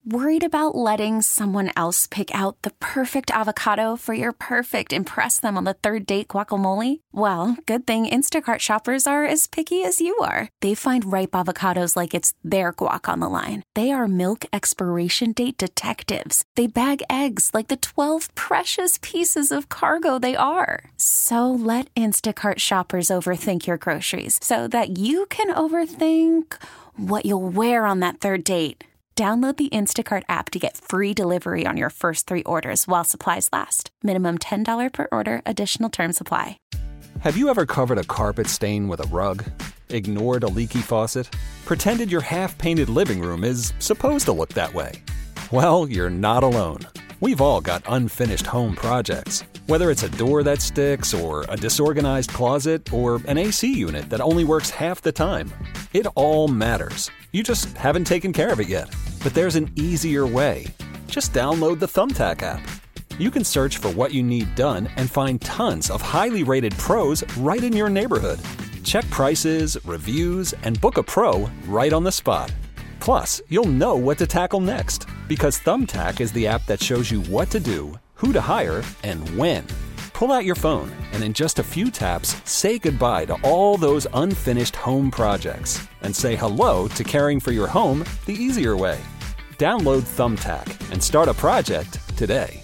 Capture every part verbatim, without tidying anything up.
Worried about letting someone else pick out the perfect avocado for your perfect impress them on the third date guacamole? Well, good thing Instacart shoppers are as picky as you are. They find ripe avocados like it's their guac on the line. They are milk expiration date detectives. They bag eggs like the twelve precious pieces of cargo they are. So let Instacart shoppers overthink your groceries so that you can overthink what you'll wear on that third date. Download the Instacart app to get free delivery on your first three orders while supplies last. Minimum ten dollars per order. Additional terms apply. Have you ever covered a carpet stain with a rug? Ignored a leaky faucet? Pretended your half-painted living room is supposed to look that way? Well, you're not alone. We've all got unfinished home projects. Whether it's a door that sticks, or a disorganized closet, or an A C unit that only works half the time. It all matters. You just haven't taken care of it yet. But there's an easier way. Just download the Thumbtack app. You can search for what you need done and find tons of highly rated pros right in your neighborhood. Check prices, reviews, and book a pro right on the spot. Plus, you'll know what to tackle next, because Thumbtack is the app that shows you what to do, who to hire, and when. Pull out your phone and in just a few taps, say goodbye to all those unfinished home projects and say hello to caring for your home the easier way. Download Thumbtack and start a project today.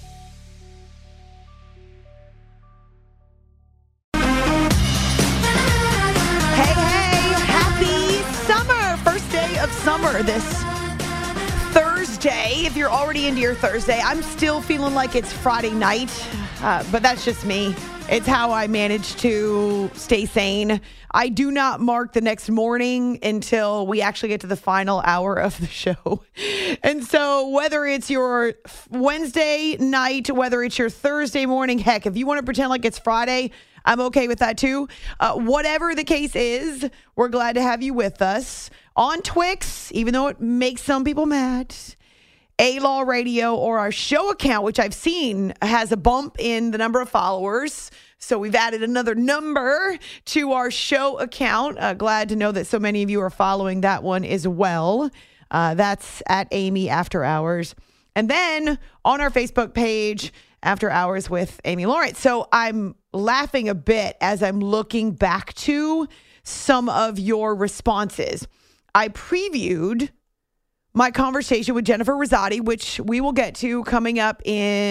Hey, hey, happy summer. First day of summer this Thursday. If you're already into your Thursday, I'm still feeling like it's Friday night, uh, but that's just me. It's how I manage to stay sane. I do not mark the next morning until we actually get to the final hour of the show. And so whether it's your Wednesday night, whether it's your Thursday morning, heck, if you want to pretend like it's Friday, I'm okay with that too. Uh, whatever the case is, we're glad to have you with us on Twix, even though it makes some people mad. A-Law Radio, or our show account, which I've seen has a bump in the number of followers. So we've added another number to our show account. Uh, glad to know that so many of you are following that one as well. Uh, that's at Amy After Hours. And then on our Facebook page, After Hours with Amy Lawrence. So I'm laughing a bit as I'm looking back to some of your responses. I previewed my conversation with Jennifer Rosati, which we will get to coming up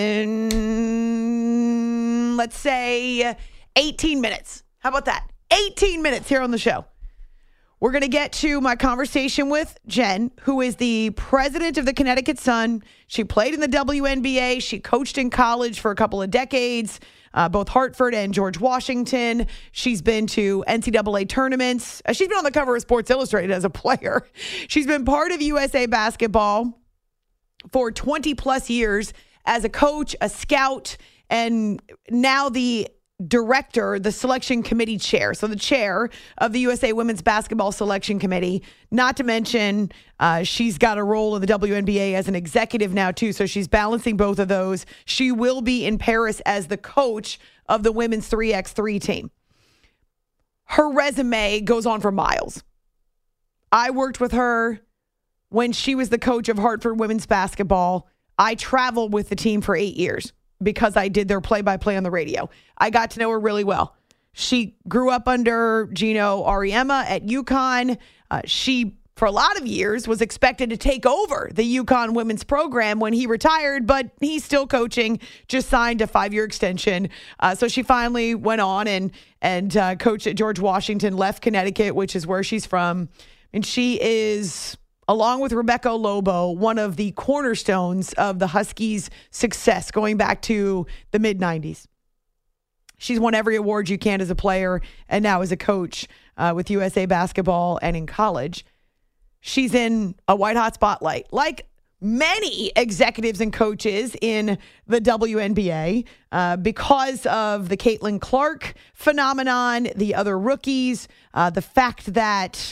in, let's say, eighteen minutes. How about that? eighteen minutes here on the show. We're going to get to my conversation with Jen, who is the president of the Connecticut Sun. She played in the W N B A. She coached in college for a couple of decades, uh, both Hartford and George Washington. She's been to N C double A tournaments. Uh, she's been on the cover of Sports Illustrated as a player. She's been part of U S A Basketball for twenty plus years as a coach, a scout, and now the director, the selection committee chair. So the chair of the U S A Women's Basketball Selection Committee, not to mention uh, she's got a role in the W N B A as an executive now too. So she's balancing both of those. She will be in Paris as the coach of the women's three by three team. Her resume goes on for miles. I worked with her when she was the coach of Hartford women's basketball. I traveled with the team for eight years. Because I did their play-by-play on the radio. I got to know her really well. She grew up under Gino Auriemma at UConn. Uh, she, for a lot of years, was expected to take over the UConn women's program when he retired, but he's still coaching, just signed a five-year extension. Uh, so she finally went on and, and uh, coached at George Washington, left Connecticut, which is where she's from. And she is, along with Rebecca Lobo, one of the cornerstones of the Huskies' success going back to the mid nineties. She's won every award you can as a player and now as a coach uh, with U S A Basketball and in college. She's in a white hot spotlight, like many executives and coaches in the W N B A uh, because of the Caitlin Clark phenomenon, the other rookies, uh, the fact that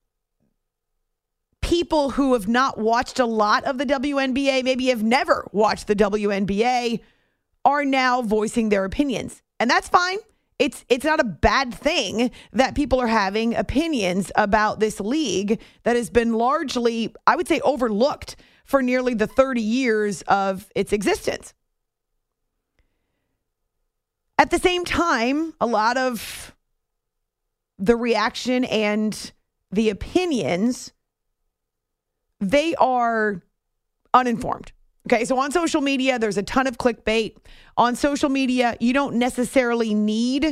people who have not watched a lot of the W N B A, maybe have never watched the W N B A, are now voicing their opinions. And that's fine. It's it's not a bad thing that people are having opinions about this league that has been largely, I would say, overlooked for nearly the thirty years of its existence. At the same time, a lot of the reaction and the opinions, they are uninformed. Okay, so on social media, there's a ton of clickbait. On social media, you don't necessarily need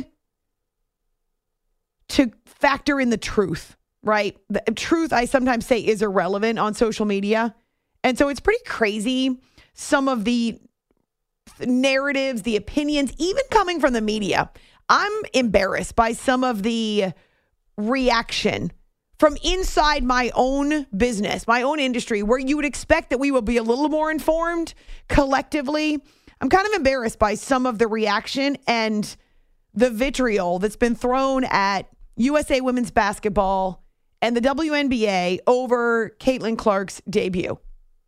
to factor in the truth, right? The truth, I sometimes say, is irrelevant on social media. And so it's pretty crazy, some of the narratives, the opinions, even coming from the media. I'm embarrassed by some of the reaction from inside my own business, my own industry, where you would expect that we will be a little more informed collectively. I'm kind of embarrassed by some of the reaction and the vitriol that's been thrown at U S A Women's Basketball and the W N B A over Caitlin Clark's debut.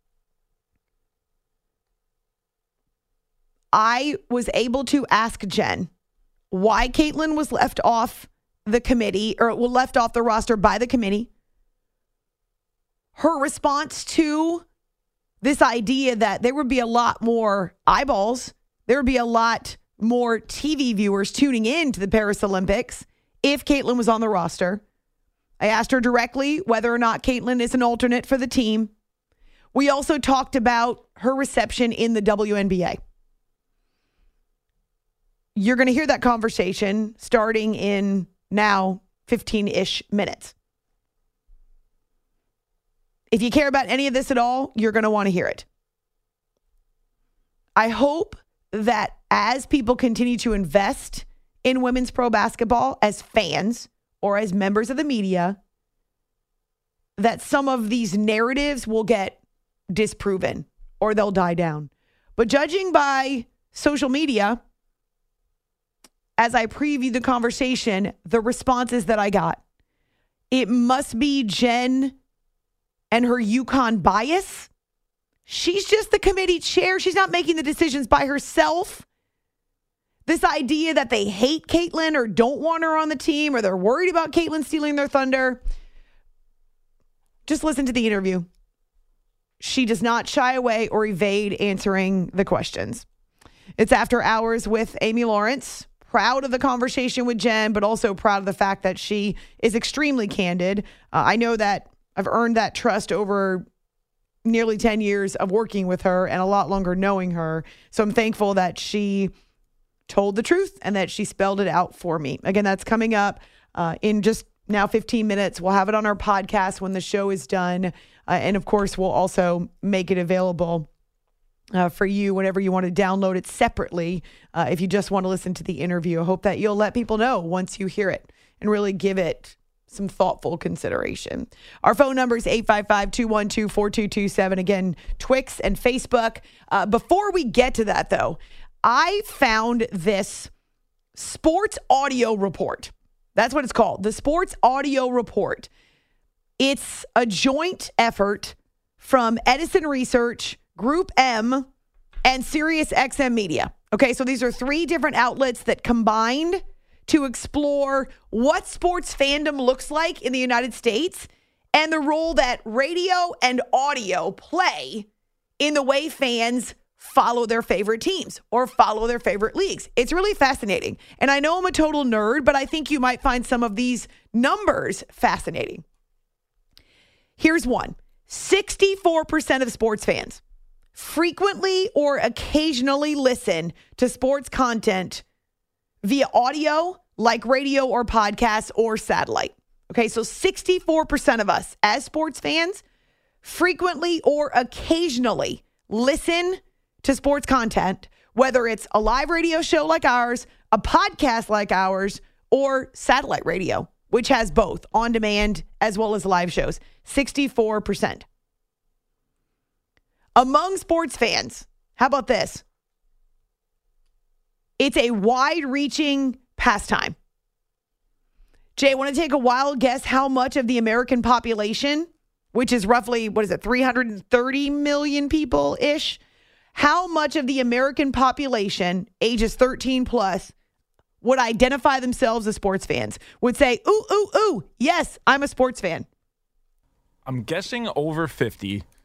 I was able to ask Jen why Caitlin was left off the committee, or well, left off the roster by the committee. Her response to this idea that there would be a lot more eyeballs, there would be a lot more T V viewers tuning in to the Paris Olympics if Caitlin was on the roster. I asked her directly whether or not Caitlin is an alternate for the team. We also talked about her reception in the W N B A. You're going to hear that conversation starting in now fifteen-ish minutes. If you care about any of this at all, you're going to want to hear it. I hope that as people continue to invest in women's pro basketball as fans or as members of the media, that some of these narratives will get disproven or they'll die down. But judging by social media, as I preview the conversation, the responses that I got, it must be Jen and her UConn bias. She's just the committee chair. She's not making the decisions by herself. This idea that they hate Caitlin or don't want her on the team or they're worried about Caitlin stealing their thunder. Just listen to the interview. She does not shy away or evade answering the questions. It's After Hours with Amy Lawrence. Proud of the conversation with Jen, but also proud of the fact that she is extremely candid. Uh, I know that I've earned that trust over nearly ten years of working with her and a lot longer knowing her. So I'm thankful that she told the truth and that she spelled it out for me. Again, that's coming up uh, in just now fifteen minutes. We'll have it on our podcast when the show is done. Uh, and of course, we'll also make it available Uh, for you whenever you want to download it separately. Uh, if you just want to listen to the interview, I hope that you'll let people know once you hear it and really give it some thoughtful consideration. Our phone number is eight five five, two one two, four two two seven. Again, Twix and Facebook. Uh, before we get to that, though, I found this sports audio report. That's what it's called, the Sports Audio Report. It's a joint effort from Edison Research, Group M, and Sirius X M Media. Okay, so these are three different outlets that combined to explore what sports fandom looks like in the United States and the role that radio and audio play in the way fans follow their favorite teams or follow their favorite leagues. It's really fascinating. And I know I'm a total nerd, but I think you might find some of these numbers fascinating. Here's one. sixty-four percent of sports fans frequently or occasionally listen to sports content via audio, like radio or podcasts or satellite. Okay, so sixty-four percent of us as sports fans frequently or occasionally listen to sports content, whether it's a live radio show like ours, a podcast like ours, or satellite radio, which has both on demand as well as live shows. sixty-four percent. Among sports fans, how about this? It's a wide-reaching pastime. Jay, want to take a wild guess how much of the American population, which is roughly, what is it, three hundred thirty million people-ish? How much of the American population, ages thirteen plus, would identify themselves as sports fans, would say, ooh, ooh, ooh, yes, I'm a sports fan? I'm guessing over fifty.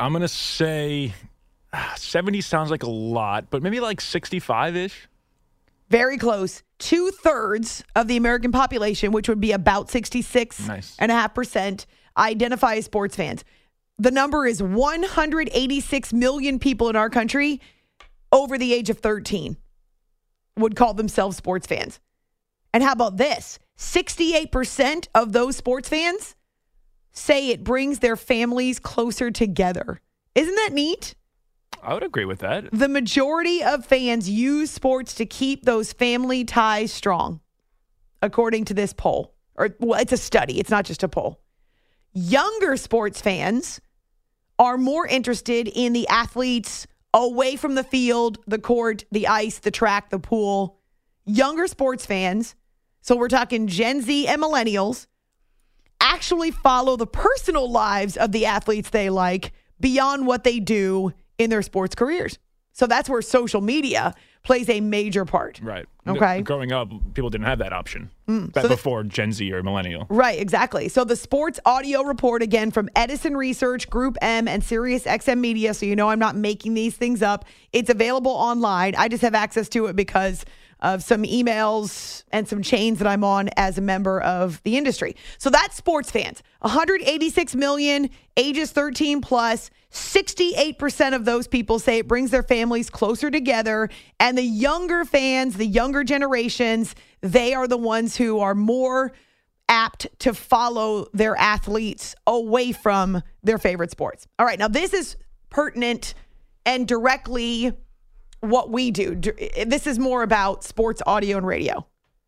I'm going to say uh, seventy sounds like a lot, but maybe like sixty-five-ish. Very close. Two-thirds of the American population, which would be about sixty-six Nice. point five percent, identify as sports fans. The number is one hundred eighty-six million people in our country over the age of thirteen would call themselves sports fans. And how about this? sixty-eight percent of those sports fans say it brings their families closer together. Isn't that neat? I would agree with that. The majority of fans use sports to keep those family ties strong, according to this poll. Or, well, it's a study. It's not just a poll. Younger sports fans are more interested in the athletes away from the field, the court, the ice, the track, the pool. Younger sports fans, so we're talking Gen Z and millennials, actually follow the personal lives of the athletes they like beyond what they do in their sports careers. So that's where social media plays a major part. Right. Okay. Growing up, people didn't have that option Mm. back So the- before Gen Z or millennial. Right, exactly. So the sports audio report, again, from Edison Research, Group M, and Sirius X M Media, so you know I'm not making these things up. It's available online. I just have access to it because of some emails and some chains that I'm on as a member of the industry. So that's sports fans. one hundred eighty-six million, ages thirteen plus. sixty-eight percent of those people say it brings their families closer together. And the younger fans, the younger generations, they are the ones who are more apt to follow their athletes away from their favorite sports. All right, now this is pertinent and directly what we do. This is more about sports audio and radio.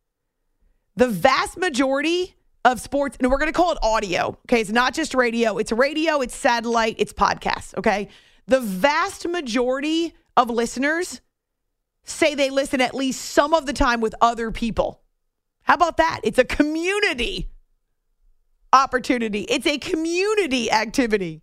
The vast majority of sports, and we're going to call it audio, okay? It's not just radio. It's radio, it's satellite, it's podcasts, okay? The vast majority of listeners say they listen at least some of the time with other people. How about that? It's a community opportunity. It's a community activity.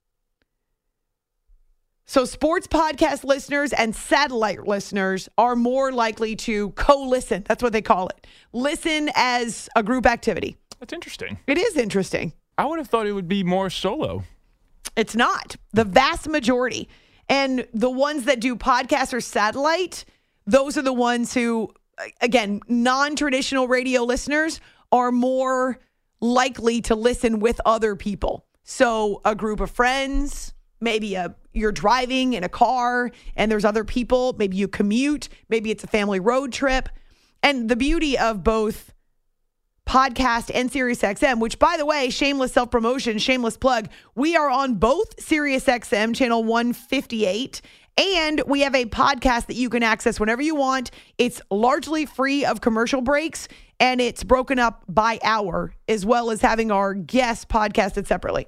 So sports podcast listeners and satellite listeners are more likely to co-listen. That's what they call it. Listen as a group activity. That's interesting. It is interesting. I would have thought it would be more solo. It's not. The vast majority. And the ones that do podcasts or satellite, those are the ones who, again, non-traditional radio listeners are more likely to listen with other people. So a group of friends, maybe a you're driving in a car and there's other people. Maybe you commute. Maybe it's a family road trip. And the beauty of both podcast and SiriusXM, which, by the way, shameless self-promotion, shameless plug, we are on both SiriusXM channel one fifty-eight, and we have a podcast that you can access whenever you want. It's largely free of commercial breaks, and it's broken up by hour, as well as having our guests podcasted separately.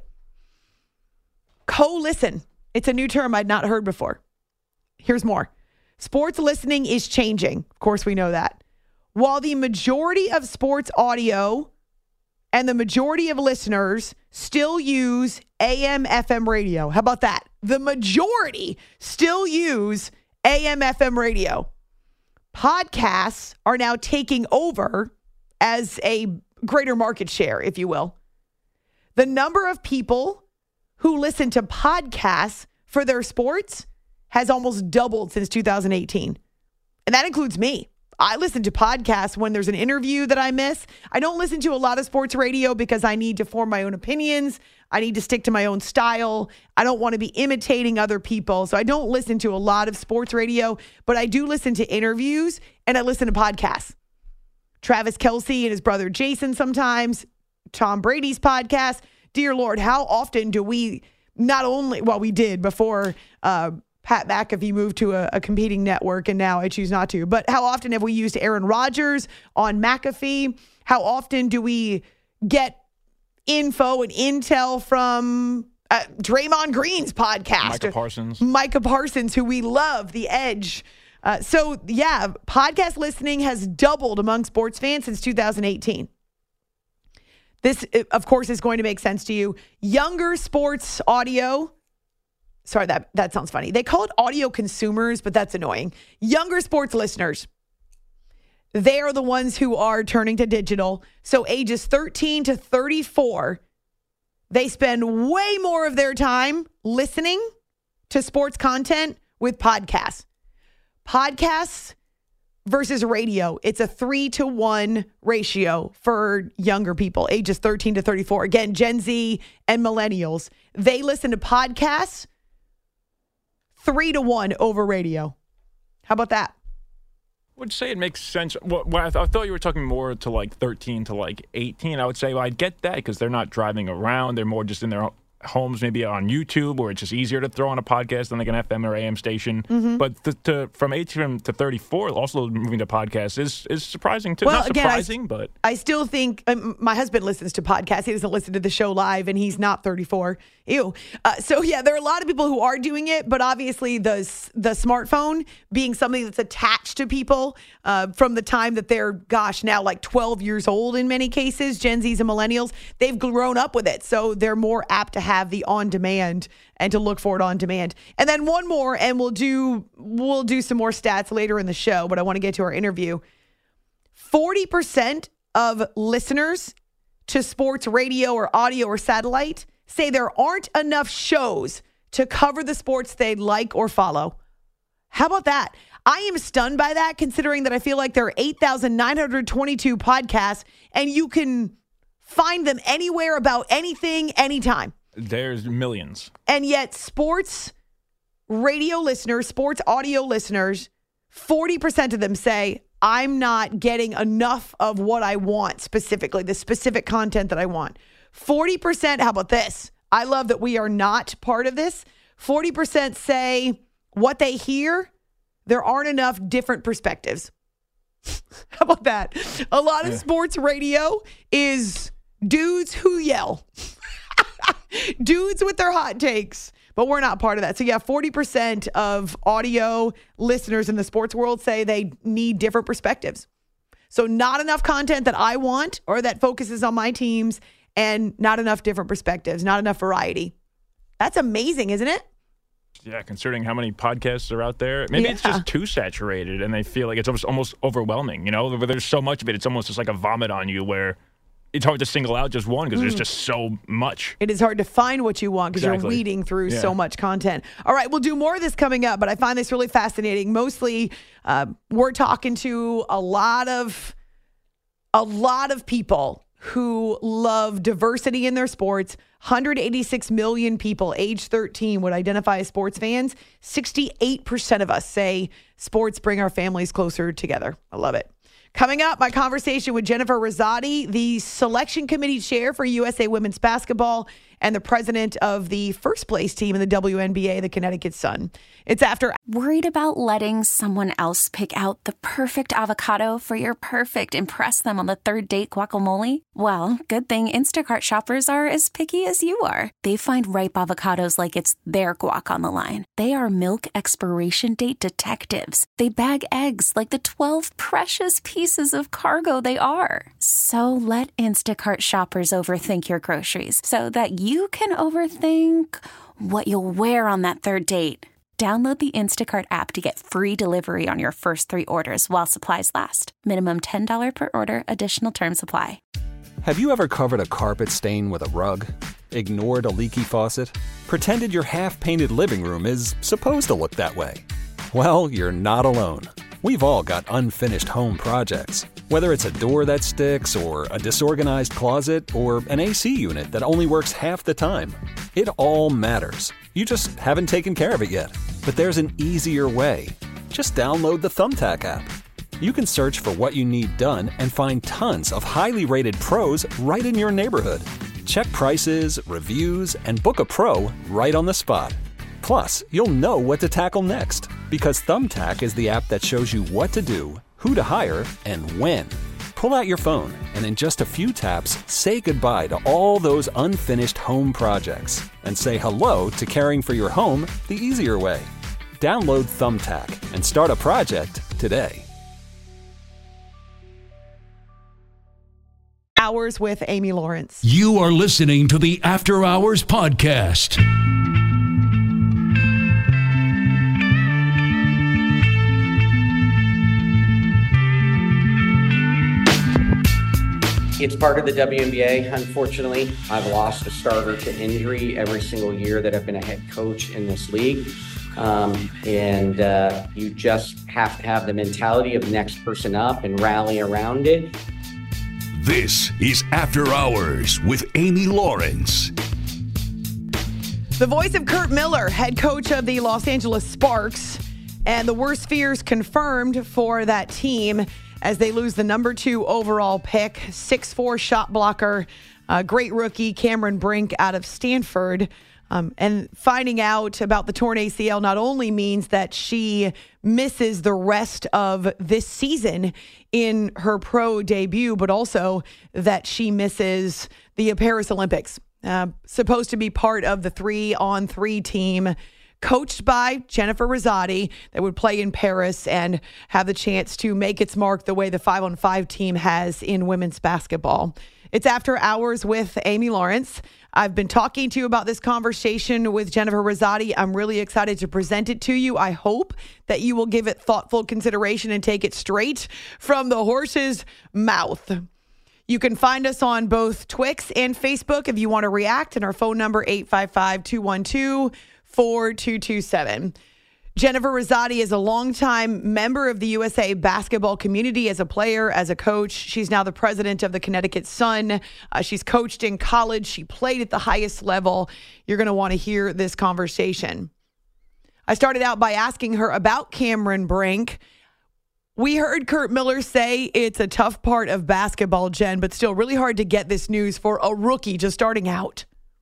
Co-listen. It's a new term I'd not heard before. Here's more. Sports listening is changing. Of course, we know that. While the majority of sports audio and the majority of listeners still use A M F M radio. How about that? The majority still use A M F M radio. Podcasts are now taking over as a greater market share, if you will. The number of people who listen to podcasts for their sports has almost doubled since two thousand eighteen. And that includes me. I listen to podcasts when there's an interview that I miss. I don't listen to a lot of sports radio because I need to form my own opinions. I need to stick to my own style. I don't want to be imitating other people. So I don't listen to a lot of sports radio, but I do listen to interviews and I listen to podcasts. Travis Kelce and his brother Jason sometimes, Tom Brady's podcast. Dear Lord, how often do we not only, well, we did before uh, Pat McAfee moved to a, a competing network, and now I choose not to. But how often have we used Aaron Rodgers on McAfee? How often do we get info and intel from uh, Draymond Green's podcast? Micah Parsons. Micah Parsons, who we love, The Edge. Uh, so, yeah, podcast listening has doubled among sports fans since two thousand eighteen. This, of course, is going to make sense to you. Younger sports audio. Sorry, that, that sounds funny. They call it audio consumers, but that's annoying. Younger sports listeners. They are the ones who are turning to digital. So ages thirteen to thirty-four, They spend way more of their time listening to sports content with podcasts. Podcasts versus radio. It's a three to one ratio for younger people, ages thirteen to thirty-four. Again, Gen Z and millennials. They listen to podcasts three to one over radio. How about that? I would say it makes sense. Well, I, th- I thought you were talking more to like thirteen to like eighteen. I would say, well, I'd get that because they're not driving around. They're more just in their homes, maybe on YouTube, where it's just easier to throw on a podcast than like an F M or A M station. Mm-hmm. But th- to, from eighteen to thirty-four, also moving to podcasts is is surprising too. Well, not again, surprising, I, but I still think um, my husband listens to podcasts. He doesn't listen to the show live, and he's not thirty-four. Ew. Uh, so yeah, there are a lot of people who are doing it, but obviously the the smartphone being something that's attached to people uh, from the time that they're, gosh, now like twelve years old in many cases, Gen Zs and millennials, they've grown up with it. So they're more apt to have the on-demand and to look for it on demand. And then one more, and we'll do we'll do some more stats later in the show, but I want to get to our interview. forty percent of listeners to sports radio or audio or satellite say there aren't enough shows to cover the sports they like or follow. How about that? I am stunned by that, considering that I feel like there are eight thousand nine hundred twenty-two podcasts, and you can find them anywhere about anything, anytime. There's millions. And yet sports radio listeners, sports audio listeners, forty percent of them say, I'm not getting enough of what I want specifically, the specific content that I want. forty percent, how about this? I love that we are not part of this. forty percent say what they hear, there aren't enough different perspectives. How about that? A lot of yeah. sports radio is dudes who yell. Dudes with their hot takes, but we're not part of that. So yeah, forty percent of audio listeners in the sports world say they need different perspectives. So not enough content that I want or that focuses on my teams, and not enough different perspectives, not enough variety. That's amazing, isn't it? Yeah, considering how many podcasts are out there. Maybe yeah. it's just too saturated and they feel like it's almost, almost overwhelming. You know, there's so much of it, it's almost just like a vomit on you where it's hard to single out just one because mm. there's just so much. It is hard to find what you want because exactly. you're weeding through yeah. so much content. All right, we'll do more of this coming up, but I find this really fascinating. Mostly, uh, we're talking to a lot of, a lot of people who love diversity in their sports. one hundred eighty-six million people age thirteen would identify as sports fans. sixty-eight percent of us say sports bring our families closer together. I love it. Coming up, my conversation with Jennifer Rosati, the selection committee chair for U S A Women's Basketball and the president of the first place team in the W N B A, the Connecticut Sun. It's after. Worried about letting someone else pick out the perfect avocado for your perfect impress them on the third date guacamole? Well, good thing Instacart shoppers are as picky as you are. They find ripe avocados like it's their guac on the line. They are milk expiration date detectives. They bag eggs like the twelve precious pieces of cargo they are. So let Instacart shoppers overthink your groceries so that you can overthink what you'll wear on that third date. Download the Instacart app to get free delivery on your first three orders while supplies last. Minimum ten dollars per order. Additional terms apply. Have you ever covered a carpet stain with a rug? Ignored a leaky faucet? Pretended your half-painted living room is supposed to look that way? Well, you're not alone. We've all got unfinished home projects. Whether it's a door that sticks, or a disorganized closet, or an A C unit that only works half the time. It all matters. You just haven't taken care of it yet. But there's an easier way. Just download the Thumbtack app. You can search for what you need done and find tons of highly rated pros right in your neighborhood. Check prices, reviews, and book a pro right on the spot. Plus, you'll know what to tackle next, because Thumbtack is the app that shows you what to do, who to hire, and when. Pull out your phone, and in just a few taps, say goodbye to all those unfinished home projects, and say hello to caring for your home the easier way. Download Thumbtack and start a project today. Hours with Amy Lawrence. You are listening to the After Hours Podcast. it's part of the W N B A. Unfortunately, I've lost a starter to injury every single year that I've been a head coach in this league. Um, and uh, you just have to have the mentality of next person up and rally around it. This is After Hours with Amy Lawrence. The voice of Curt Miller, head coach of the Los Angeles Sparks, and the worst fears confirmed for that team as they lose the number two overall pick, six foot four shot blocker, uh, great rookie Cameron Brink out of Stanford. Um, and finding out about the torn A C L not only means that she misses the rest of this season in her pro debut, but also that she misses the Paris Olympics. Uh, supposed to be part of the three-on-three team coached by Jennifer Rosati that would play in Paris and have the chance to make its mark the way the five-on-five team has in women's basketball. It's After Hours with Amy Lawrence. I've been talking to you about this conversation with Jennifer Rosati. I'm really excited to present it to you. I hope that you will give it thoughtful consideration and take it straight from the horse's mouth. You can find us on both Twix and Facebook if you want to react, and our phone number eight five five, two one two, four two two seven. Jennifer Rosati is a longtime member of the U S A basketball community as a player, as a coach. She's now the president of the Connecticut Sun. Uh, she's coached in college. She played at the highest level. You're going to want to hear this conversation. I started out by asking her about Cameron Brink. We heard Curt Miller say it's a tough part of basketball, Jen, but still really hard to get this news for a rookie just starting out.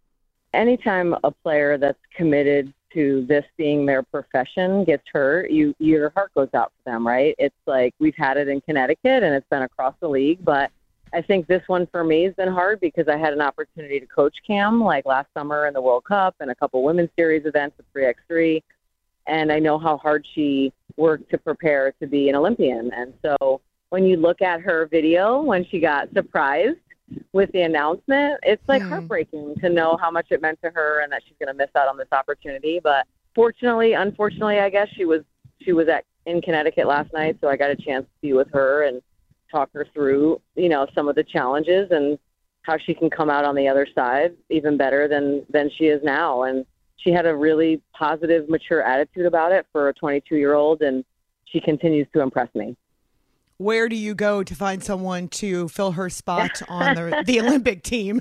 Anytime a player that's committed to this being their profession gets hurt, you your heart goes out for them, right? It's like we've had it in Connecticut and it's been across the league, but I think this one for me has been hard because I had an opportunity to coach Cam like last summer in the World Cup and a couple women's series events with three by three, and I know how hard she worked to prepare to be an Olympian. And so when you look at her video when she got surprised with the announcement, it's like mm. heartbreaking to know how much it meant to her and that she's going to miss out on this opportunity. But fortunately, unfortunately, I guess she was she was at in Connecticut last night, so I got a chance to be with her and talk her through, you know, some of the challenges and how she can come out on the other side even better than than she is now. And she had a really positive, mature attitude about it for a twenty-two-year-old, and she continues to impress me. Where do you go to find someone to fill her spot on the, the Olympic team?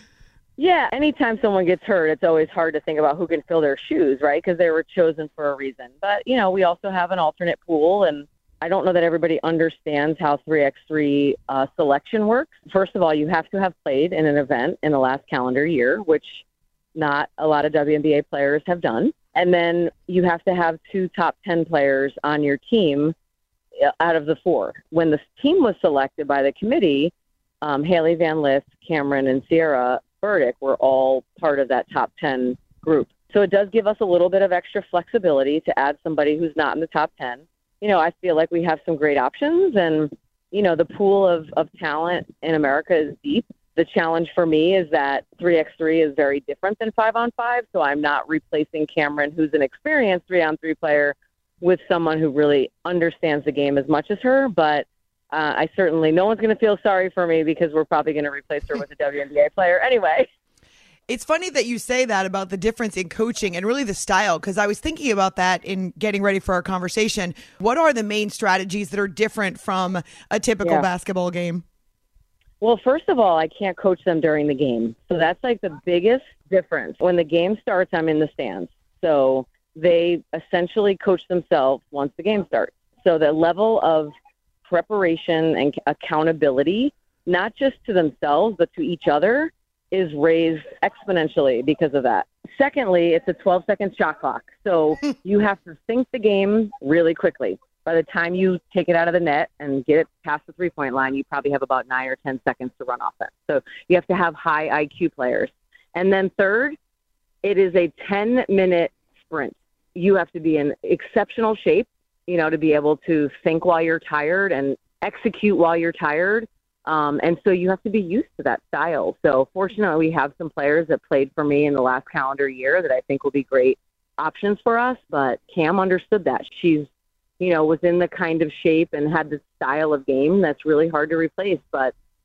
Yeah, anytime someone gets hurt, it's always hard to think about who can fill their shoes, right? Because they were chosen for a reason. But, you know, we also have an alternate pool, and I don't know that everybody understands how three by three uh, selection works. First of all, you have to have played in an event in the last calendar year, which not a lot of W N B A players have done. And then you have to have two top ten players on your team out of the four. When the team was selected by the committee, um, Haley Van Lith, Cameron, and Sierra Burdick were all part of that top ten group. So it does give us a little bit of extra flexibility to add somebody who's not in the top ten. You know, I feel like we have some great options, and, you know, the pool of, of talent in America is deep. The challenge for me is that three by three is very different than five on five, so I'm not replacing Cameron, who's an experienced three on three player, with someone who really understands the game as much as her. But uh, I certainly, no one's going to feel sorry for me because we're probably going to replace her with a W N B A player anyway. It's funny that you say that about the difference in coaching and really the style, because I was thinking about that in getting ready for our conversation. What are the main strategies that are different from a typical yeah. basketball game? Well, first of all, I can't coach them during the game. So that's like the biggest difference. When the game starts, I'm in the stands. So they essentially coach themselves once the game starts. So the level of preparation and accountability, not just to themselves, but to each other, is raised exponentially because of that. Secondly, it's a twelve-second shot clock. So you have to think the game really quickly. By the time you take it out of the net and get it past the three-point line, you probably have about nine or ten seconds to run offense. So you have to have high I Q players. And then third, it is a ten-minute sprint. You have to be in exceptional shape, you know, to be able to think while you're tired and execute while you're tired. Um, and so you have to be used to that style. So fortunately, we have some players that played for me in the last calendar year that I think will be great options for us. But Cam understood that. She's, you know, was in the kind of shape and had the style of game that's really hard to replace. But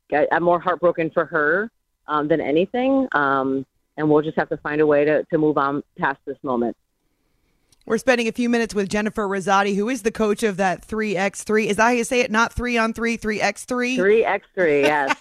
I, I'm more heartbroken for her um, than anything. Um, and we'll just have to find a way to, to move on past this moment. We're spending a few minutes with Jennifer Rosati, who is the coach of that three by three. Is that how you say it? Not three on three, three by three? three by three, yes.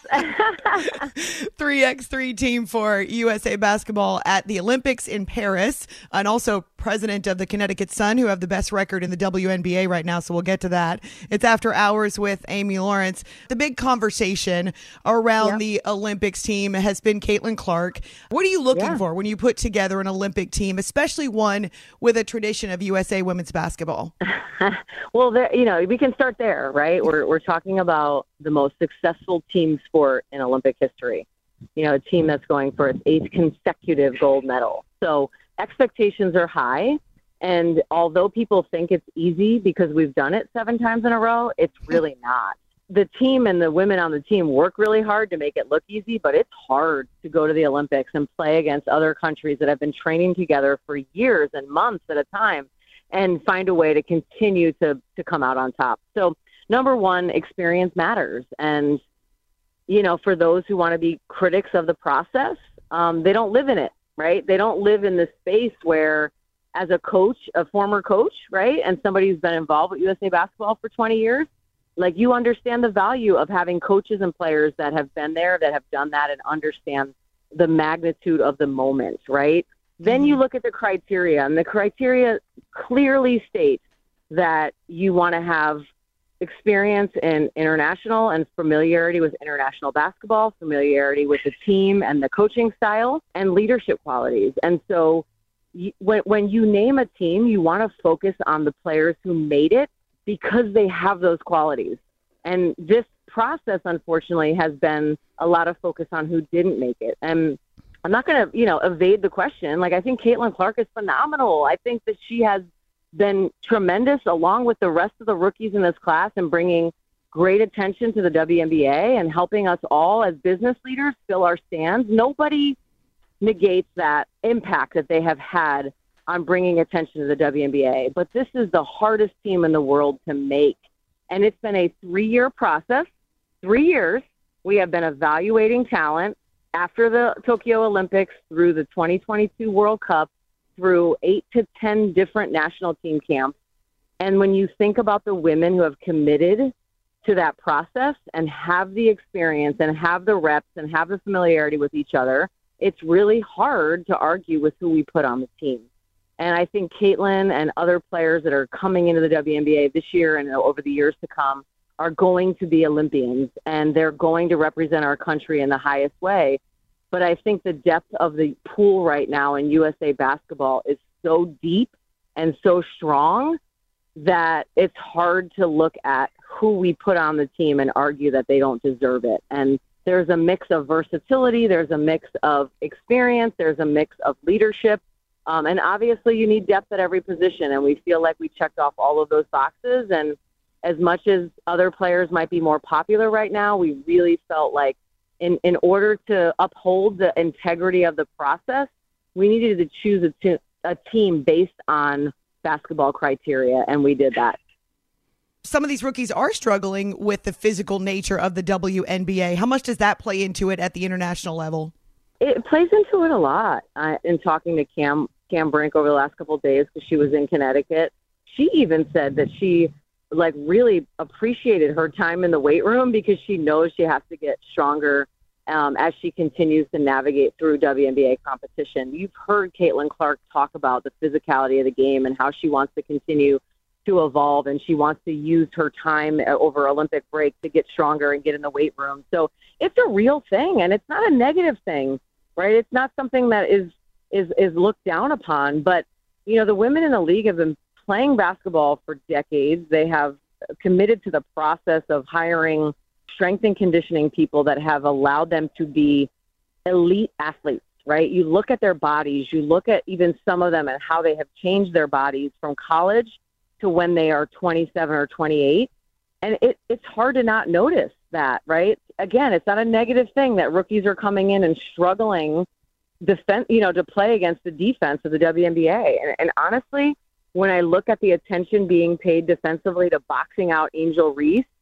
three by three team for U S A Basketball at the Olympics in Paris, and also president of the Connecticut Sun, who have the best record in the W N B A right now, so we'll get to that. It's After Hours with Amy Lawrence. The big conversation around yep. the Olympics team has been Caitlin Clark. What are you looking yeah. for when you put together an Olympic team, especially one with a tradition of U S A women's basketball? Well, there, you know, we can start there, right? We're we're talking about the most successful team sport in Olympic history. You know, a team that's going for its eighth consecutive gold medal. So expectations are high. And although people think it's easy because we've done it seven times in a row, it's really not. The team and the women on the team work really hard to make it look easy, but it's hard to go to the Olympics and play against other countries that have been training together for years and months at a time and find a way to continue to, to come out on top. So number one, experience matters. And, you know, for those who want to be critics of the process, um, they don't live in it, right? They don't live in the space where, as a coach, a former coach, right, and somebody who's been involved with U S A Basketball for twenty years, like, you understand the value of having coaches and players that have been there, that have done that, and understand the magnitude of the moment, right? Mm-hmm. Then you look at the criteria, and the criteria clearly state that you want to have experience in international and familiarity with international basketball, familiarity with the team and the coaching style, and leadership qualities. And so you, when, when you name a team, you want to focus on the players who made it, because they have those qualities. And this process, unfortunately, has been a lot of focus on who didn't make it. And I'm not going to, you know, evade the question. Like, I think Caitlin Clark is phenomenal. I think that she has been tremendous, along with the rest of the rookies in this class, in bringing great attention to the W N B A and helping us all as business leaders fill our stands. Nobody negates that impact that they have had on bringing attention to the W N B A. But this is the hardest team in the world to make. And it's been a three-year process. Three years we have been evaluating talent after the Tokyo Olympics, through the twenty twenty-two World Cup, through eight to ten different national team camps. And when you think about the women who have committed to that process and have the experience and have the reps and have the familiarity with each other, it's really hard to argue with who we put on the team. And I think Caitlin and other players that are coming into the W N B A this year and over the years to come are going to be Olympians, and they're going to represent our country in the highest way. But I think the depth of the pool right now in U S A Basketball is so deep and so strong that it's hard to look at who we put on the team and argue that they don't deserve it. And there's a mix of versatility, there's a mix of experience, there's a mix of leadership. Um, and obviously you need depth at every position, and we feel like we checked off all of those boxes. And as much as other players might be more popular right now, we really felt like in, in order to uphold the integrity of the process, we needed to choose a, t- a team based on basketball criteria, and we did that. Some of these rookies are struggling with the physical nature of the W N B A. How much does that play into it at the international level? It plays into it a lot. Uh, in talking to Cam Cam Brink over the last couple of days, because she was in Connecticut, she even said that she like really appreciated her time in the weight room, because she knows she has to get stronger um, as she continues to navigate through W N B A competition. You've heard Caitlin Clark talk about the physicality of the game and how she wants to continue to evolve, and she wants to use her time over Olympic break to get stronger and get in the weight room. So it's a real thing, and it's not a negative thing, right? It's not something that is is is looked down upon. But, you know, the women in the league have been playing basketball for decades. They have committed to the process of hiring strength and conditioning people that have allowed them to be elite athletes, right? You look at their bodies, you look at even some of them and how they have changed their bodies from college to when they are twenty-seven or twenty-eight. And it, it's hard to not notice that, right? Again, it's not a negative thing that rookies are coming in and struggling defense, you know, to play against the defense of the W N B A. And, and honestly, when I look at the attention being paid defensively to boxing out Angel Reese,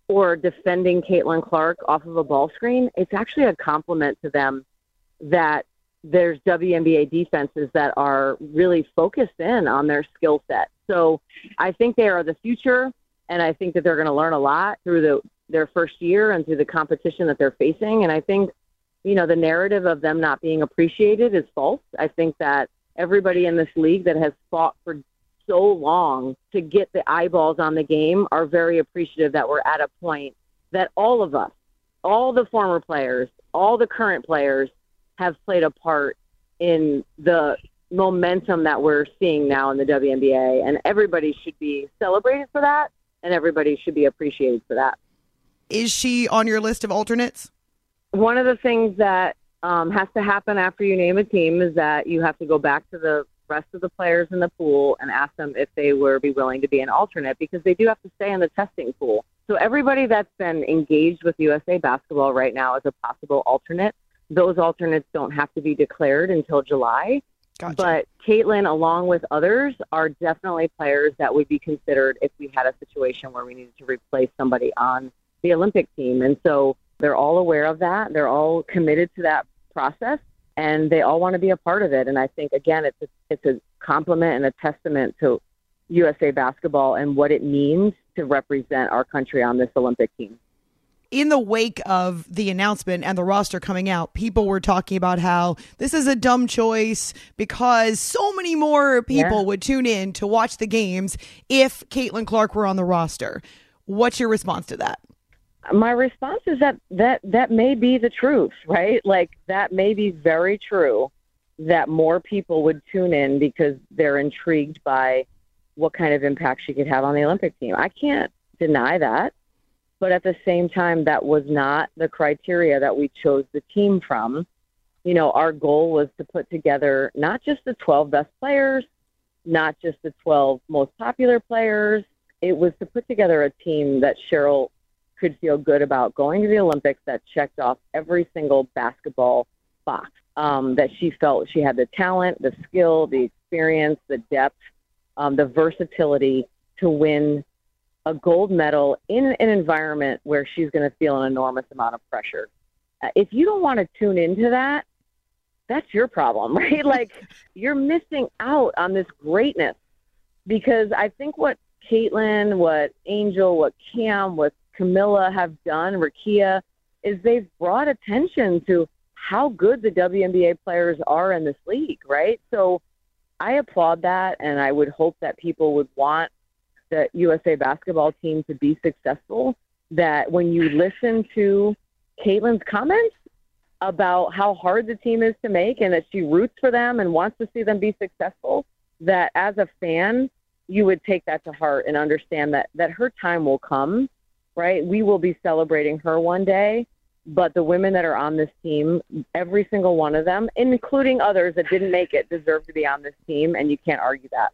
or defending Caitlin Clark off of a ball screen, it's actually a compliment to them that there's W N B A defenses that are really focused in on their skill set. So I think they are the future, and I think that they're going to learn a lot through the, their first year and through the competition that they're facing. And I think, you know, the narrative of them not being appreciated is false. I think that everybody in this league that has fought for so long to get the eyeballs on the game are very appreciative that we're at a point that all of us, all the former players, all the current players have played a part in the momentum that we're seeing now in the W N B A, and everybody should be celebrated for that, and everybody should be appreciated for that. Is she on your list of alternates? One of the things that um, has to happen after you name a team is that you have to go back to the rest of the players in the pool and ask them if they would be willing to be an alternate, because they do have to stay in the testing pool. So everybody that's been engaged with U S A Basketball right now as a possible alternate, those alternates don't have to be declared until July. Gotcha. But Caitlin, along with others, are definitely players that would be considered if we had a situation where we needed to replace somebody on the Olympic team. And so they're all aware of that. They're all committed to that process, and they all want to be a part of it. And I think, again, it's a, it's a compliment and a testament to U S A Basketball and what it means to represent our country on this Olympic team. In the wake of the announcement and the roster coming out, people were talking about how this is a dumb choice because so many more people Yeah. would tune in to watch the games if Caitlin Clark were on the roster. What's your response to that? My response is that that, that may be the truth, right? Like, that may be very true, that more people would tune in because they're intrigued by what kind of impact she could have on the Olympic team. I can't deny that. But at the same time, that was not the criteria that we chose the team from. You know, our goal was to put together not just the twelve best players, not just the twelve most popular players. It was to put together a team that Cheryl could feel good about going to the Olympics, that checked off every single basketball box, um, that she felt she had the talent, the skill, the experience, the depth, um, the versatility to win a gold medal in an environment where she's going to feel an enormous amount of pressure. Uh, if you don't want to tune into that, that's your problem, right? Like, you're missing out on this greatness, because I think what Caitlin, what Angel, what Cam, what Camilla have done, Rakia, is they've brought attention to how good the W N B A players are in this league, right? So I applaud that, and I would hope that people would want the U S A Basketball team to be successful, that when you listen to Caitlin's comments about how hard the team is to make and that she roots for them and wants to see them be successful, that as a fan, you would take that to heart and understand that, that her time will come, right? We will be celebrating her one day, but the women that are on this team, every single one of them, including others that didn't make it, deserve to be on this team, and you can't argue that.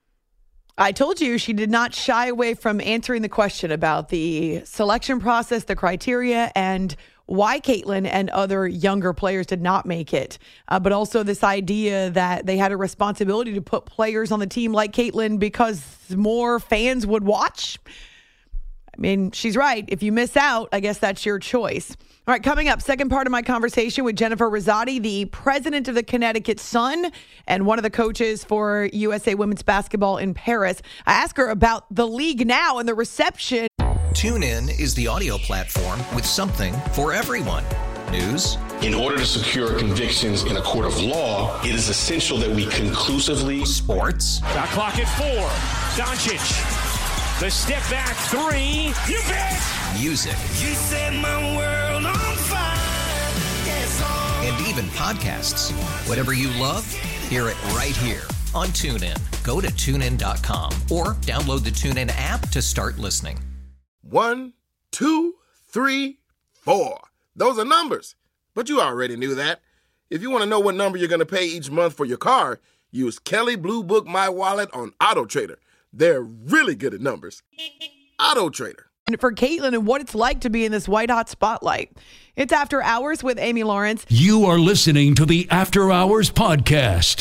I told you she did not shy away from answering the question about the selection process, the criteria, and why Caitlin and other younger players did not make it. Uh, but also this idea that they had a responsibility to put players on the team like Caitlin because more fans would watch. I mean, she's right. If you miss out, I guess that's your choice. All right, coming up, second part of my conversation with Jennifer Rosati, the president of the Connecticut Sun and one of the coaches for U S A Women's Basketball in Paris. I ask her about the league now and the reception. TuneIn is the audio platform with something for everyone. News. In order to secure convictions in a court of law, it is essential that we conclusively. Sports. Got clock at four. Doncic. The step back three. You bet. Music. You set my world on fire. Yes, oh. And even podcasts. Whatever you love, hear it right here on TuneIn. Go to tune in dot com or download the TuneIn app to start listening. One, two, three, four. Those are numbers. But you already knew that. If you want to know what number you're going to pay each month for your car, use Kelley Blue Book My Wallet on AutoTrader. They're really good at numbers. AutoTrader. And for Caitlin and what it's like to be in this white hot spotlight. It's After Hours with Amy Lawrence. You are listening to the After Hours podcast.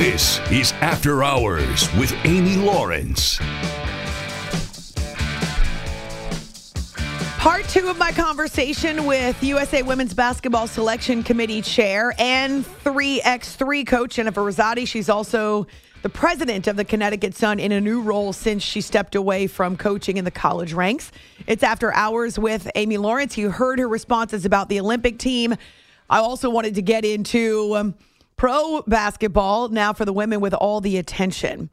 This is After Hours with Amy Lawrence. Part two of my conversation with U S A Women's Basketball Selection Committee Chair and three by three coach Jennifer Rosati. She's also the president of the Connecticut Sun in a new role since she stepped away from coaching in the college ranks. It's After Hours with Amy Lawrence. You heard her responses about the Olympic team. I also wanted to get into um, pro basketball now for the women with all the attention.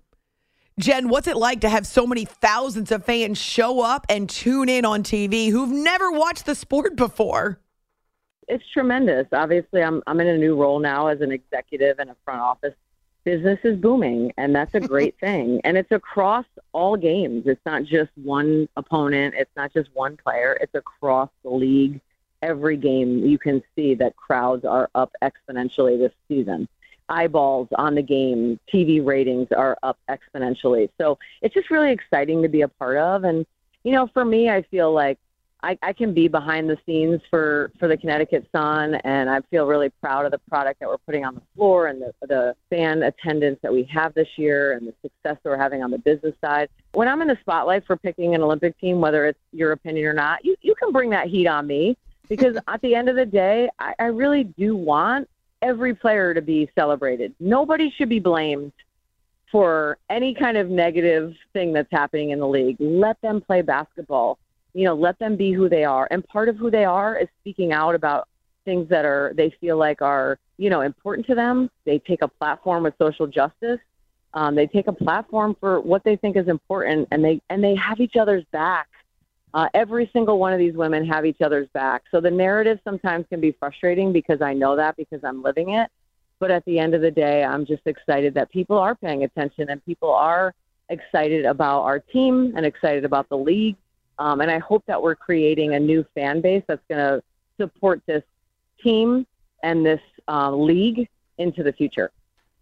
Jen, what's it like to have so many thousands of fans show up and tune in on T V who've never watched the sport before? It's tremendous. Obviously, I'm I'm in a new role now as an executive in a front office. Business is booming, and that's a great thing. And it's across all games. It's not just one opponent. It's not just one player. It's across the league. Every game you can see that crowds are up exponentially this season. Eyeballs on the game, T V ratings are up exponentially. So it's just really exciting to be a part of. And, you know, for me, I feel like I, I can be behind the scenes for, for the Connecticut Sun, and I feel really proud of the product that we're putting on the floor and the, the fan attendance that we have this year and the success that we're having on the business side. When I'm in the spotlight for picking an Olympic team, whether it's your opinion or not, you, you can bring that heat on me because at the end of the day, I, I really do want every player to be celebrated. Nobody should be blamed for any kind of negative thing that's happening in the league. Let them play basketball. You know, let them be who they are. And part of who they are is speaking out about things that are they feel like are, you know, important to them. They take a platform with social justice. Um, they take a platform for what they think is important, and they and they have each other's back. Uh, every single one of these women have each other's back. So the narrative sometimes can be frustrating because I know that because I'm living it. But at the end of the day, I'm just excited that people are paying attention and people are excited about our team and excited about the league. Um, and I hope that we're creating a new fan base that's going to support this team and this uh, league into the future.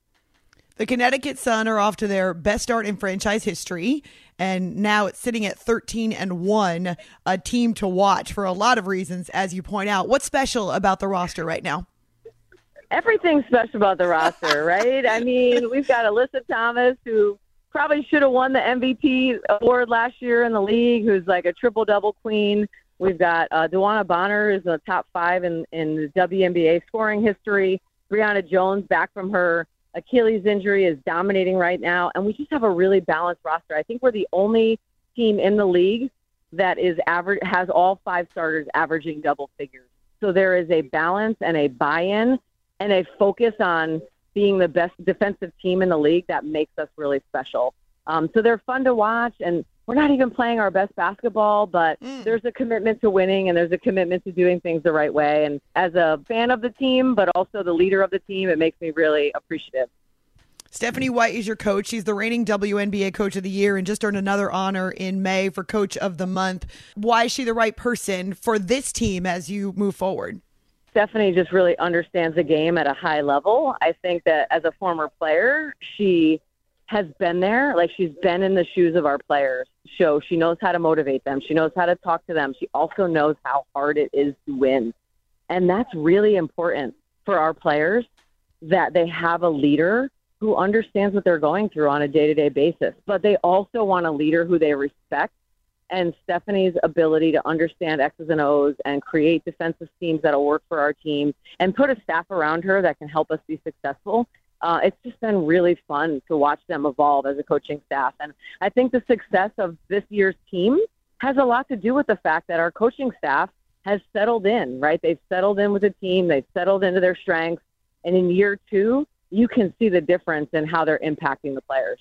The Connecticut Sun are off to their best start in franchise history, and now it's sitting at thirteen and one, a team to watch for a lot of reasons, as you point out. What's special about the roster right now? Everything's special about the roster, right? I mean, we've got Alyssa Thomas, who probably should have won the M V P award last year in the league, who's like a triple-double queen. We've got uh, Dewana Bonner, who's in the top five in, in the W N B A scoring history. Brianna Jones, back from her Achilles injury, is dominating right now. And we just have a really balanced roster. I think we're the only team in the league that is average has all five starters averaging double figures. So there is a balance and a buy-in and a focus on being the best defensive team in the league that makes us really special. Um, so they're fun to watch, and we're not even playing our best basketball, but mm. there's a commitment to winning, and there's a commitment to doing things the right way. And as a fan of the team, but also the leader of the team, it makes me really appreciative. Stephanie White is your coach. She's the reigning W N B A Coach of the Year and just earned another honor in May for Coach of the Month. Why is she the right person for this team as you move forward? Stephanie just really understands the game at a high level. I think that as a former player, she has been there. Like, she's been in the shoes of our players. So she knows how to motivate them. She knows how to talk to them. She also knows how hard it is to win. And that's really important for our players, that they have a leader who understands what they're going through on a day-to-day basis. But they also want a leader who they respect. And Stephanie's ability to understand X's and O's and create defensive schemes that'll work for our team and put a staff around her that can help us be successful. Uh, it's just been really fun to watch them evolve as a coaching staff. And I think the success of this year's team has a lot to do with the fact that our coaching staff has settled in, right? They've settled in with the team. They've settled into their strengths. And in year two, you can see the difference in how they're impacting the players.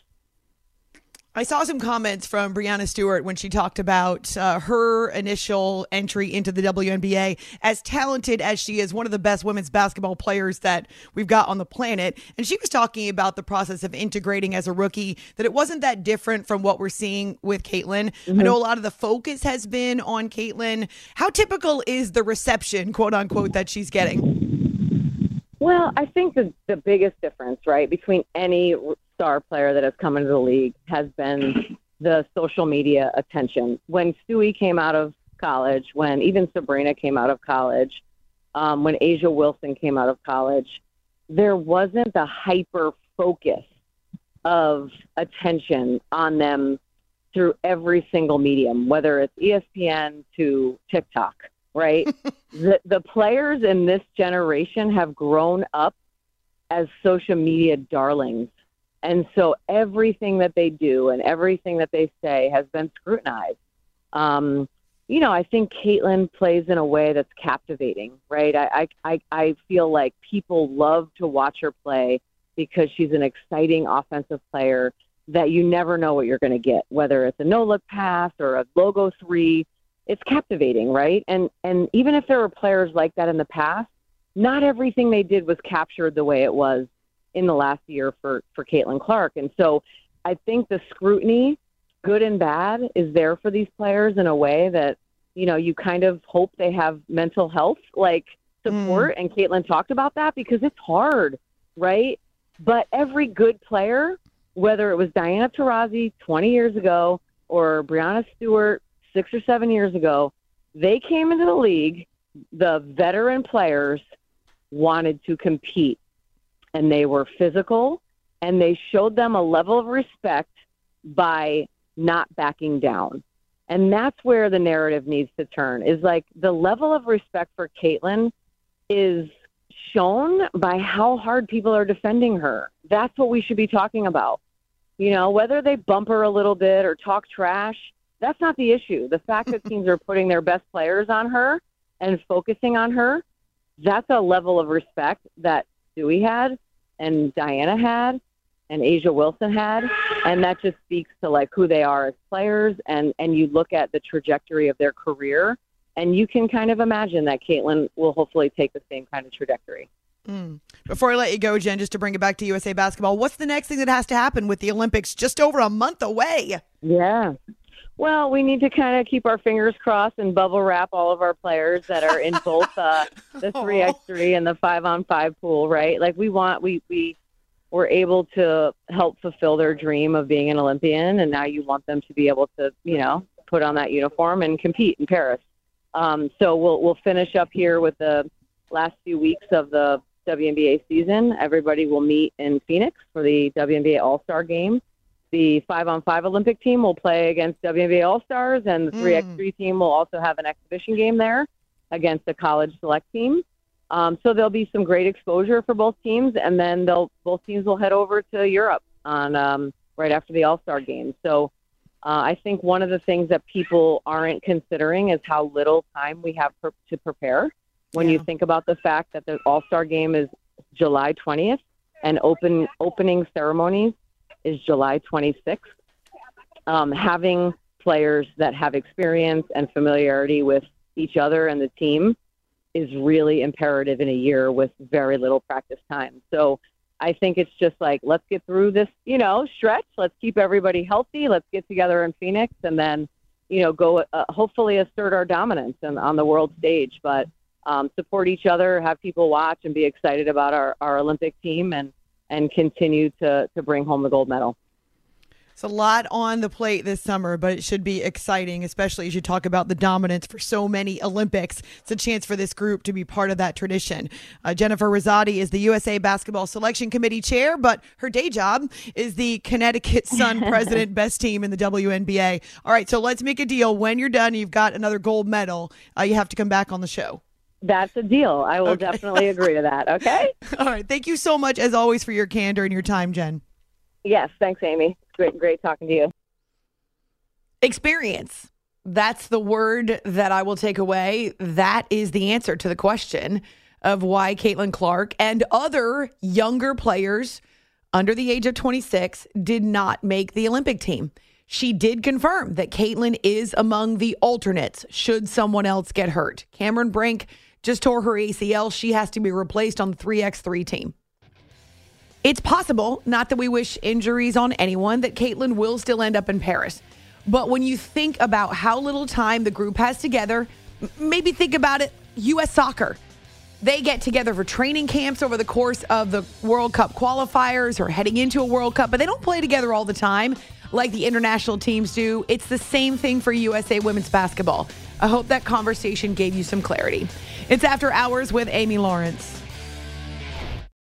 I saw some comments from Breanna Stewart when she talked about uh, her initial entry into the W N B A. As talented as she is, one of the best women's basketball players that we've got on the planet. And she was talking about the process of integrating as a rookie, that it wasn't that different from what we're seeing with Caitlin. Mm-hmm. I know a lot of the focus has been on Caitlin. How typical is the reception, quote unquote, that she's getting? Well, I think the, the biggest difference, right, between any star player that has come into the league has been the social media attention. When Stewie came out of college, when even Sabrina came out of college, um, when Asia Wilson came out of college, there wasn't the hyper focus of attention on them through every single medium, whether it's E S P N to TikTok, right? the, the players in this generation have grown up as social media darlings. And so everything that they do and everything that they say has been scrutinized. Um, you know, I think Caitlin plays in a way that's captivating, right? I, I, I feel like people love to watch her play because she's an exciting offensive player that you never know what you're going to get, whether it's a no-look pass or a logo three. It's captivating, right? And and even if there were players like that in the past, not everything they did was captured the way it was in the last year for, for Caitlin Clark. And so I think the scrutiny, good and bad, is there for these players in a way that, you know, you kind of hope they have mental health, like, support. Mm. And Caitlin talked about that because it's hard, right? But every good player, whether it was Diana Taurasi twenty years ago or Brianna Stewart six or seven years ago, they came into the league, the veteran players wanted to compete. And they were physical, and they showed them a level of respect by not backing down. And that's where the narrative needs to turn, is like the level of respect for Caitlin is shown by how hard people are defending her. That's what we should be talking about. You know, whether they bump her a little bit or talk trash, that's not the issue. The fact that teams are putting their best players on her and focusing on her, that's a level of respect that Stewie had and Diana had and A'ja Wilson had, and that just speaks to like who they are as players, and, and you look at the trajectory of their career, and you can kind of imagine that Caitlin will hopefully take the same kind of trajectory. Mm. Before I let you go, Jen, just to bring it back to U S A Basketball, what's the next thing that has to happen with the Olympics just over a month away? Yeah. Well, we need to kind of keep our fingers crossed and bubble wrap all of our players that are in both uh, the three by three and the five on five pool, right? Like we want, we, we were able to help fulfill their dream of being an Olympian, and now you want them to be able to, you know, put on that uniform and compete in Paris. Um, so we'll we'll finish up here with the last few weeks of the W N B A season. Everybody will meet in Phoenix for the W N B A All-Star Game. The five-on-five Olympic team will play against W N B A All-Stars, and the three by three mm. team will also have an exhibition game there against the college select team. Um, so there'll be some great exposure for both teams, and then they'll both teams will head over to Europe on um, right after the All-Star game. So uh, I think one of the things that people aren't considering is how little time we have per- to prepare. When yeah. you think about the fact that the All-Star game is July twentieth and open opening ceremonies is July twenty-sixth, um, having players that have experience and familiarity with each other and the team is really imperative in a year with very little practice time. So I think it's just like, let's get through this, you know, stretch. Let's keep everybody healthy. Let's get together in Phoenix and then, you know, go uh, hopefully assert our dominance and on the world stage. But um, support each other, have people watch, and be excited about our, our Olympic team and, and continue to, to bring home the gold medal. It's a lot on the plate this summer, but it should be exciting, especially as you talk about the dominance for so many Olympics. It's a chance for this group to be part of that tradition. Uh, Jennifer Rosati is the U S A Basketball Selection Committee chair, but her day job is the Connecticut Sun president, best team in the W N B A. All right, so let's make a deal. When you're done, you've got another gold medal, uh, you have to come back on the show. That's a deal. I will okay. definitely agree to that, okay? All right, thank you so much, as always, for your candor and your time, Jen. Yes, thanks, Amy. Great, great talking to you. Experience. That's the word that I will take away. That is the answer to the question of why Caitlin Clark and other younger players under the age of twenty-six did not make the Olympic team. She did confirm that Caitlin is among the alternates should someone else get hurt. Cameron Brink just tore her A C L. She has to be replaced on the three by three team. It's possible, not that we wish injuries on anyone, that Caitlin will still end up in Paris. But when you think about how little time the group has together, maybe think about it, U S Soccer. They get together for training camps over the course of the World Cup qualifiers or heading into a World Cup, but they don't play together all the time like the international teams do. It's the same thing for U S A women's basketball. I hope that conversation gave you some clarity. It's After Hours with Amy Lawrence.